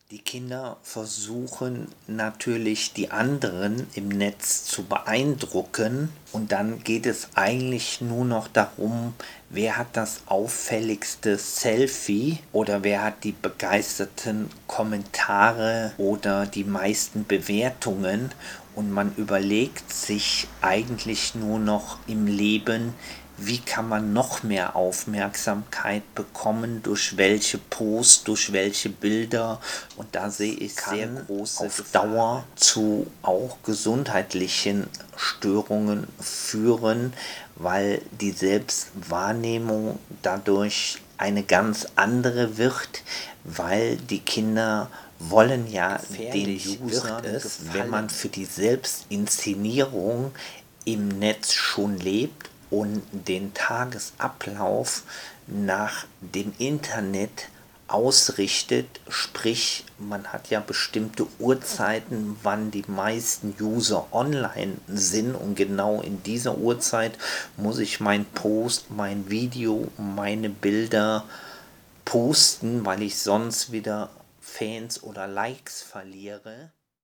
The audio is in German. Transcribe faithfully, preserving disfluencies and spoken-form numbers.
Die Kinder versuchen natürlich die anderen im Netz zu beeindrucken und dann geht es eigentlich nur noch darum, wer hat das auffälligste Selfie oder wer hat die begeisterten Kommentare oder die meisten Bewertungen und man überlegt sich eigentlich nur noch im Leben, wie kann man noch mehr Aufmerksamkeit bekommen, durch welche Posts, durch welche Bilder. Und da sehe ich sehr große auf Dauer zu auch gesundheitlichen Störungen führen, weil die Selbstwahrnehmung dadurch eine ganz andere wird, weil die Kinder wollen ja den User, wenn man für die Selbstinszenierung im Netz schon lebt und den Tagesablauf nach dem Internet ausrichtet, sprich man hat ja bestimmte Uhrzeiten, wann die meisten User online sind und genau in dieser Uhrzeit muss ich mein Post, mein Video, meine Bilder posten, weil ich sonst wieder Fans oder Likes verliere.